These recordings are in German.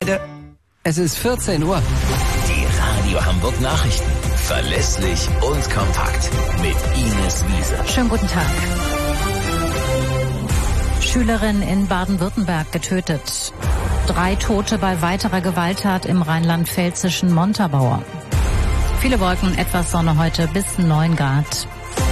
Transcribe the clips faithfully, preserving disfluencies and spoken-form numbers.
Freunde, es ist vierzehn Uhr. Die Radio Hamburg Nachrichten. Verlässlich und kompakt. Mit Ines Wiese. Schönen guten Tag. Schülerin in Baden-Württemberg getötet. Drei Tote bei weiterer Gewalttat im rheinland-pfälzischen Montabaur. Viele Wolken, etwas Sonne heute bis neun Grad.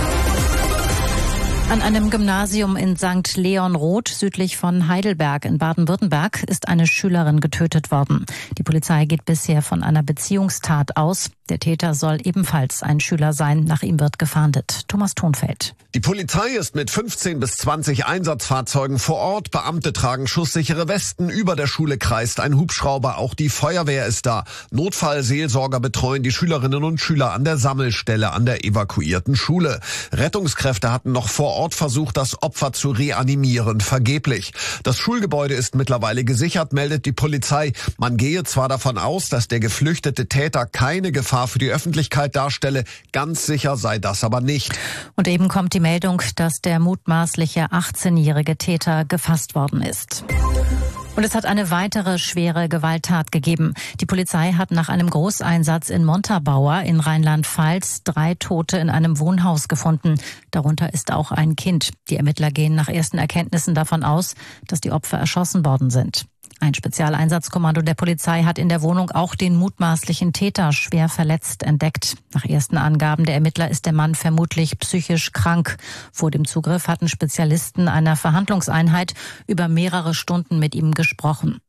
An einem Gymnasium in Sankt Leon-Roth südlich von Heidelberg in Baden-Württemberg ist eine Schülerin getötet worden. Die Polizei geht bisher von einer Beziehungstat aus. Der Täter soll ebenfalls ein Schüler sein. Nach ihm wird gefahndet. Thomas Thonfeld. Die Polizei ist mit fünfzehn bis zwanzig Einsatzfahrzeugen vor Ort. Beamte tragen schusssichere Westen. Über der Schule kreist ein Hubschrauber. Auch die Feuerwehr ist da. Notfallseelsorger betreuen die Schülerinnen und Schüler an der Sammelstelle an der evakuierten Schule. Rettungskräfte hatten noch vor Ort versucht, das Opfer zu reanimieren. Vergeblich. Das Schulgebäude ist mittlerweile gesichert, meldet die Polizei. Man gehe zwar davon aus, dass der geflüchtete Täter keine Gefahr für die Öffentlichkeit darstelle. Ganz sicher sei das aber nicht. Und eben kommt die Meldung, dass der mutmaßliche achtzehnjährige Täter gefasst worden ist. Und es hat eine weitere schwere Gewalttat gegeben. Die Polizei hat nach einem Großeinsatz in Montabaur in Rheinland-Pfalz drei Tote in einem Wohnhaus gefunden. Darunter ist auch ein Kind. Die Ermittler gehen nach ersten Erkenntnissen davon aus, dass die Opfer erschossen worden sind. Ein Spezialeinsatzkommando der Polizei hat in der Wohnung auch den mutmaßlichen Täter schwer verletzt entdeckt. Nach ersten Angaben der Ermittler ist der Mann vermutlich psychisch krank. Vor dem Zugriff hatten Spezialisten einer Verhandlungseinheit über mehrere Stunden mit ihm gesprochen.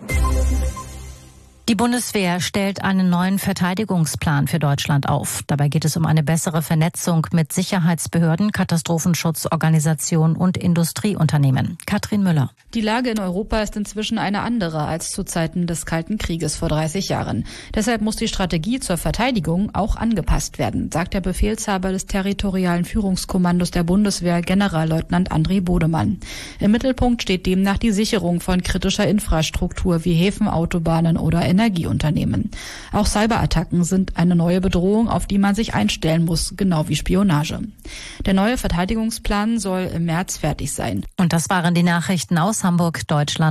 Die Bundeswehr stellt einen neuen Verteidigungsplan für Deutschland auf. Dabei geht es um eine bessere Vernetzung mit Sicherheitsbehörden, Katastrophenschutzorganisationen und Industrieunternehmen. Katrin Müller. Die Lage in Europa ist inzwischen eine andere als zu Zeiten des Kalten Krieges vor dreißig Jahren. Deshalb muss die Strategie zur Verteidigung auch angepasst werden, sagt der Befehlshaber des territorialen Führungskommandos der Bundeswehr, Generalleutnant André Bodemann. Im Mittelpunkt steht demnach die Sicherung von kritischer Infrastruktur wie Häfen, Autobahnen oder Energieunternehmen. Auch Cyberattacken sind eine neue Bedrohung, auf die man sich einstellen muss, genau wie Spionage. Der neue Verteidigungsplan soll im März fertig sein. Und das waren die Nachrichten aus Hamburg, Deutschland.